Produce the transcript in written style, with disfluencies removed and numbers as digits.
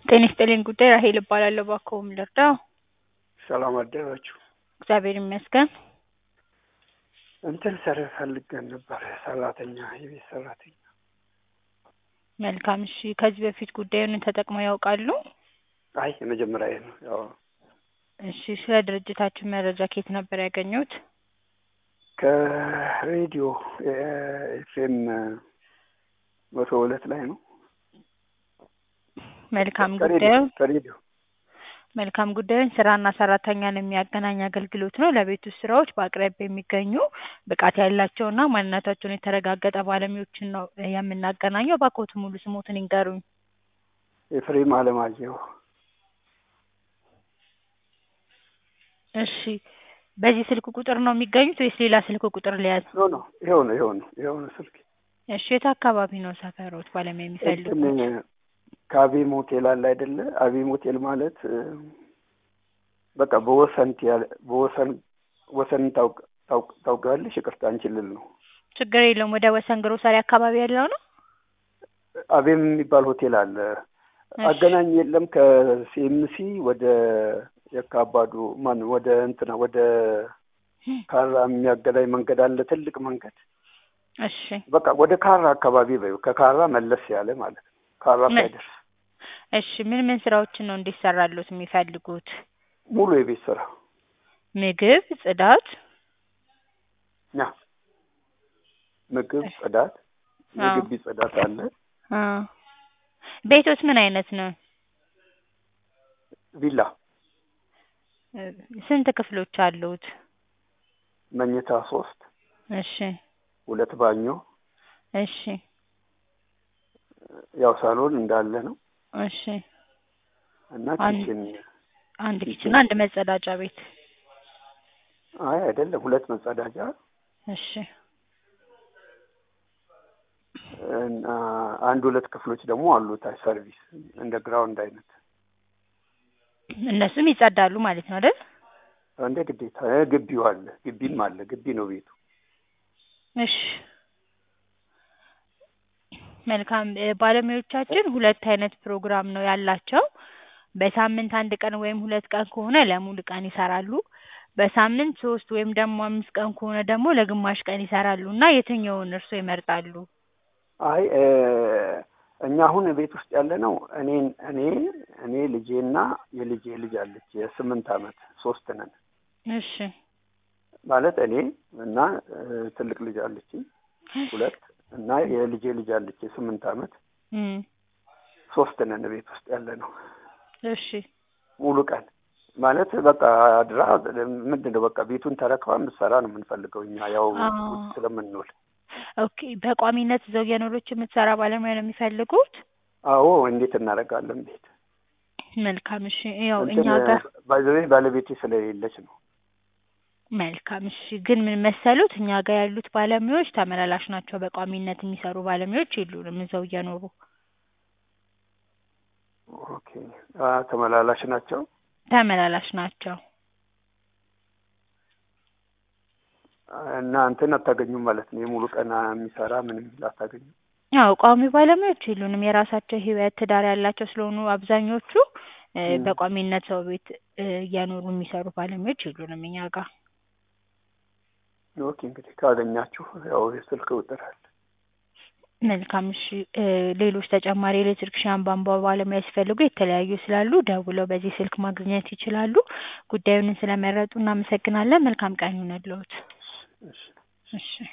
ጤና ይስጥልኝ ጉዳይ ራሔል እባላለሁ። እባክዎ ምን ልርዳዎ? ሰላም አደራችሁ። እግዚአብሔር ይመስገን። እንትን ስራ ፈልገን ነበር፣ ሰራተኛ፣ የቤት ሰራተኛ። መልካም እሺ። ከዚህ በፊት ጉዳዩን ተጠቅመው ያውቃሉ? አይ የመጀመሪያዬ ነው። ያው እሺ። ስለ ድርጅታችን መረጃ ከየት ነበር ያገኙት? ከሬዲዮ ኤፍኤም 102 ላይ ነው። መልካም ጉዳዩን ስራና ሰራተኛን የሚያገናኝ አገልግሎት ነው። ለቤት ውስጥ ስራዎች በአቅራቢያ የሚገኙ ብቃት ያላቸውና ማንነታቸውን የተረጋገጠ ባለሙያዎችን ነው የምናገናኘው። እባክዎት ሙሉ ስሞትን ይንገሩኝ? ኤፍሬም አለማየሁ። እሺ። በዚህ ስልክ ቁጥር ነው የሚገኙት ወይስ ሌላ ስልክ ቁጥር ሊያዝ? ኖ ይሄው ነው ስልክ። እሺ። የት አካባቢ ነው ሰፈሮት ባለሙያ የሚፈልጉት? ከአቤም ሆቴል አለ አይደለ? አቤም ሆቴል ማለት በቃ ወሰን ታውቃለሽ? ይቅርታ አንችልል ነው። ችግር የለውም። ወደ ወሰን ግሮሰሪ አካባቢ ያለው ነው። አቤም የሚባል ሆቴል አለ። አገናኝ የለም። ከሲኤምሲ ወደ የካባዱ ወደ እንትና ወደ ካራ የሚያገናኝ መንገድ አለ፣ ትልቅ መንገድ። እሺ። በቃ ወደ ካራ አካባቢ በይው፣ ከካራ መለስ ያለ ማለት ነው። ካራ ሳይደርስ። እሺ። ምን ስራዎችን ነው እንዲሰራሉት የሚፈልጉት? ሙሉ የቤት ስራ፣ ምግብ፣ ጽዳት። ምግብ፣ ጽዳት፣ የግቢ ጽዳት አለ። ቤቶት ምን አይነት ነው? ቪላ። ስንት ክፍሎች አሉት? መኝታ 3። እሺ። 2 ባኞ። እሺ። ያው ሳሎን እንዳለ ነው። እሺ። እና ኪችን፣ አንድ ኪችን፣ አንድ መጸዳጃ ቤት። አይ አይደለም፣ 2 መጸዳጃ። እሺ። እና 1-2 ክፍሎች ደግሞ አሉት ሰርቪስ፣ እንደ ግራውንድ አይነት። እነሱም ይጸዳሉ ማለት ነው አይደል? እንደ ግዴታ። ግቢው አለ፣ ግቢም አለ። ግቢ ነው ቤቱ። እሺ። መልካም። ባለሙያዎቻችን 2 አይነት ፕሮግራም ነው ያላቸው። በሳምንት 1 ቀን ወይም 2 ቀን ከሆነ ለሙሉ ቀን ይሰራሉ። በሳምንት 3 ወይም ደግሞ 5 ቀን ከሆነ ደግሞ ለግማሽ ቀን ይሰራሉ። እና የትኛውን እርስዎ ይመርጣሉ? አይ እኛ አሁን ቤት ውስጥ ያለ ነው እኔ ልጄና የልጄ ልጅ አለች የ8 አመት፣ 3 ነን። እሺ። ማለት እኔ እና ትልቅ ልጅ አለች 2 እና የልጄ ልጅ አለች የ8 አመት። 3 ነን ቤት ውስጥ ያለ ነው። እሺ። ሙሉ ቀን ማለት በቃ አድራ ምንድነው በቃ ቤቱን ተረክባ የምትሰራ ነው የምንፈልገው እኛ፣ ያው ስለምንውል። ኦኬ። በቋሚነት እዛው እየኖረች የምትሰራ ባለሙያ ነው የሚፈልጉት? አዎ። እንዴት እናደርጋለን ቤት? መልካም። እሺ። ያው እኛ ጋር ባለቤቴ ስለሌለች ነው። መልካም። እሺ። ግን ምን መሰሉት፣ እኛ ጋር ያሉት ባለሙያዎች ተመላላሽ ናቸው። በቋሚነት የሚሰሩ ባለሙያዎች የሉንም እዛው እየኖሩ። ኦኬ። ተመላላሽ ናቸው። እና እንትን አታገኙም ማለት ነው? የሙሉ ቀን የሚሰራ ምንም አታገኙም? አዎ። ቋሚ ባለሙያዎች የሉንም። የራሳቸው ህይወት፣ ትዳር ያላቸው ስለሆኑ አብዛኞቹ በቋሚነት ሰው ቤት እየኖሩ የሚሰሩ ባለሙያዎች የሉንም እኛ ጋር። ኦኬ። እንግዲህ ካገኛችሁ ያው የስልክ ቁጥር አለ። መልካም። እሺ። ሌሎች ተጨማሪ ኤሌክትሪክሻን፣ ቧንቧ ባለሙያ ሲፈልጉ የተለያዩ ስላሉ ደውለው በዚህ ስልክ ማግኘት ይችላሉ። ጉዳዩን ስለመረጡ እናመሰግናለን። መልካም ቀን ይሁንልዎት። እሺ። እሺ።